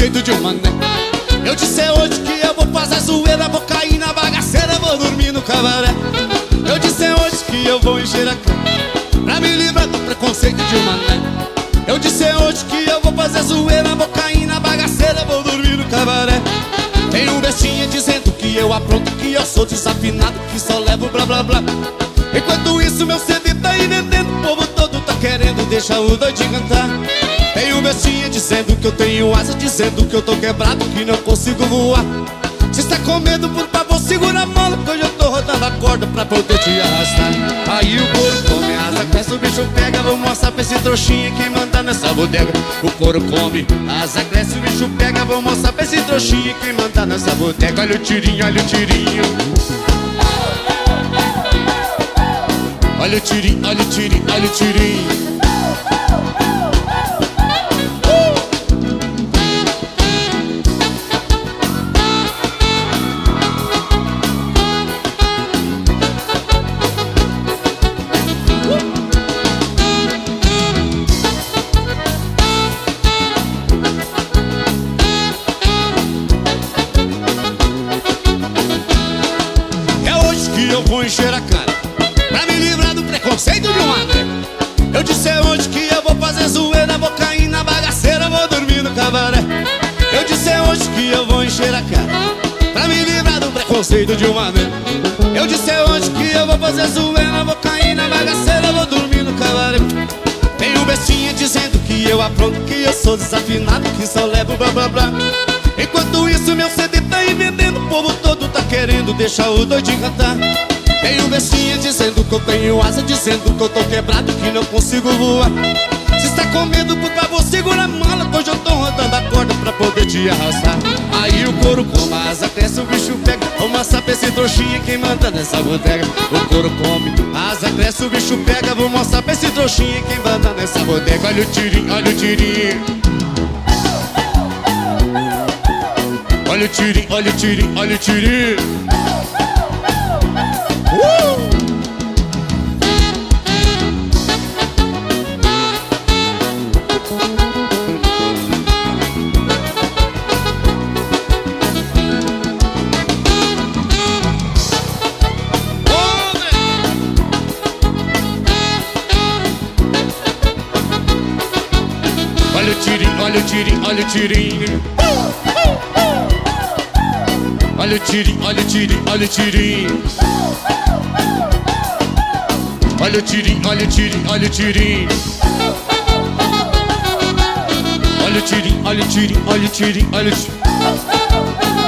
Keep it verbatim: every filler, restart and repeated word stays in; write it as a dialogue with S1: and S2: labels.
S1: preconceito de um mané. Eu disse é hoje que eu vou fazer zoeira, vou cair na bagaceira, vou dormir no cabaré. Eu disse é hoje que eu vou encher a cara pra me livrar do preconceito de um mané. Eu disse é hoje que eu vou fazer zoeira, vou cair na bagaceira, vou dormir no cabaré. Tem um bestinha dizendo que eu apronto, que eu sou desafinado, que só levo blá blá blá. Enquanto isso meu C D tá aí vendendo, o povo todo tá querendo deixar o doidinho cantar. Tem um bestinha dizendo que eu tenho asa, dizendo que eu tô quebrado, que não consigo voar. Se está com medo, por favor, segura a mola, que hoje eu tô rodando a corda pra poder te arrastar. Aí o couro come, a asa cresce, o bicho pega. Vou mostrar pra esse trouxinha quem manda nessa bodega. O couro come, a asa cresce, o bicho pega. Vou mostrar pra esse trouxinha quem manda nessa bodega. Olha o tirinho, olha o tirinho. Olha o tirinho, olha o tirinho, olha o tirinho. Eu vou encher a cara pra me livrar do preconceito de um mané. Eu disse é hoje que eu vou fazer zoeira, vou cair na bagaceira, vou dormir no cabaré. Eu disse é hoje que eu vou encher a cara pra me livrar do preconceito de um mané. Eu disse é hoje que eu vou fazer zoeira, vou cair na bagaceira, vou dormir no cabaré. Tem um bestinha dizendo que eu apronto, que eu sou desafinado, que só levo blá blá blá. Enquanto isso meu C D tá aí vendendo, o povo todo tá querendo deixar o doidinho cantar. Tem um bestinha dizendo que eu tenho asa, dizendo que eu tô quebrado, que não consigo voar. Se está com medo, por favor, segura a mala, que hoje eu tô rodando a corda pra poder te arrastar. Aí o couro come, a asa cresce, o bicho pega. Vou mostrar pra esse trouxinha quem manda nessa bodega. O couro come, a asa cresce, o bicho pega. Vou mostrar pra esse trouxinha quem manda nessa bodega. Olha o tirinho, olha o tirinho. Olha o tirinho, olha o tirinho, olha o tirinho. Uh! Olha o tirinho, olha o tirinho, olha o tirinho. Olha o tirinho, olha o tirinho, olha o tirinho. Olha o tirinho, olha o tirinho, olha o tirinho. Olha o tirinho, olha o tirinho, olha o tirinho, olha o tirinho.